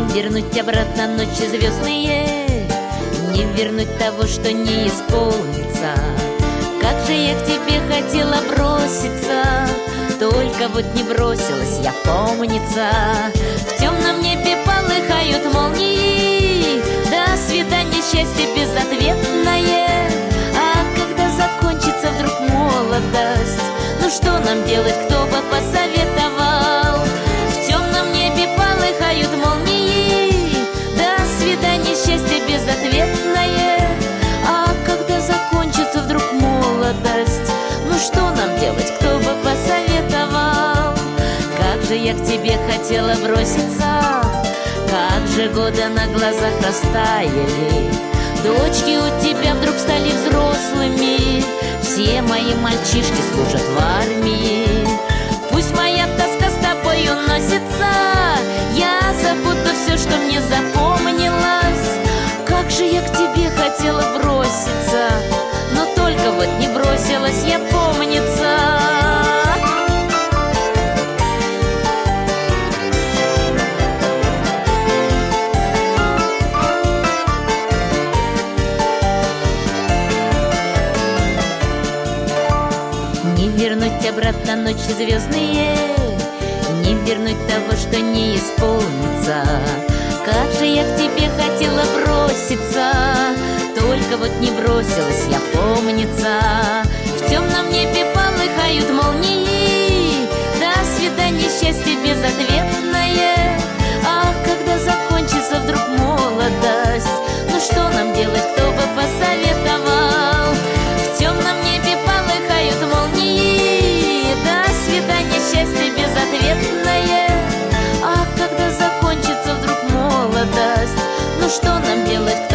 вернуть обратно ночи звездные, не вернуть того, что не исполнится. Как же я к тебе хотела броситься, только вот не бросилась я, помнится. В темном небе полыхают молнии, до свидания, счастье безответное. А когда закончится вдруг молодость, ну что нам делать, кто бы посоветовал? В темном небе полыхают молнии, до свидания, счастье безответное. А когда закончится вдруг молодость, ну что нам делать, кто бы посоветовал? Как же я к тебе хотела броситься, как же годы на глазах растаяли. Дочки у тебя вдруг стали взрослыми, все мои мальчишки служат в армии. Пусть моя тоска с тобою носится, я забуду все, что мне запомнилось. Как же я к тебе хотела броситься, но только вот не бросилась я, помнится. Не вернуть обратно ночи звездные, не вернуть того, что не исполнится. Как же я к тебе хотела броситься, только вот не бросилась я, помнится. В темном небе полыхают молнии, до свидания, счастье безответное. Ах, когда закончится вдруг молодость, ну что нам делать, кто бы посоветовал? В темном небе полыхают молнии, до свидания, счастье безответное. Ах, когда закончится вдруг молодость, ну что нам делать?